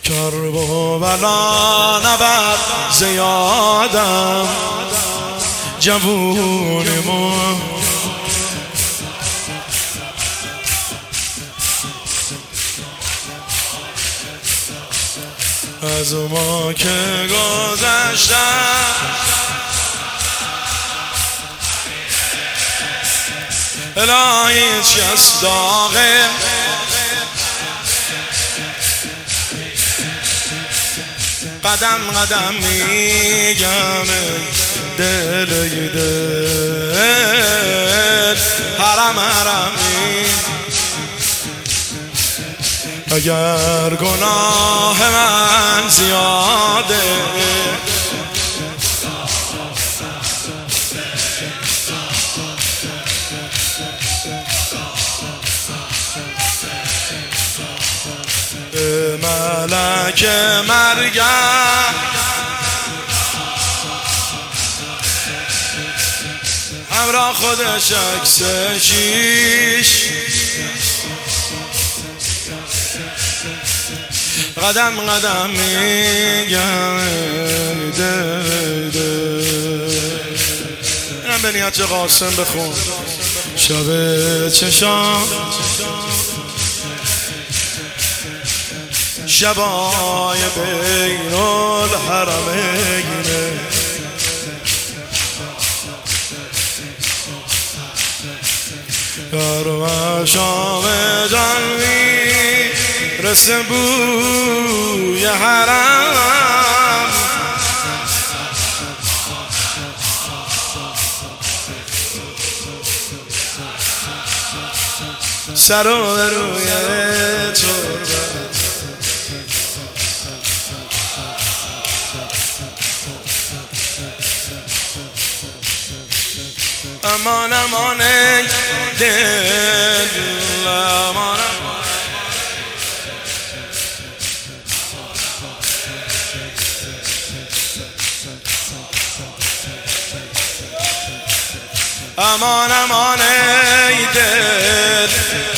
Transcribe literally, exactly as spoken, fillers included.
کرب و بلا نبر زیادم جوون ما از ما که گذشتم الهی چست داغه قدم قدم میگم دل دل حرم حرمی اگر گناه من زیاده ملک مرگم همراه خودش عکس شیش قدم قدم میگم اینم به نیت قاسم بخون شب چشام شبای بین الحرمینه در و شام جان میرسه بوی حرم سر و روی تربت امان امان دل امان امان امان دل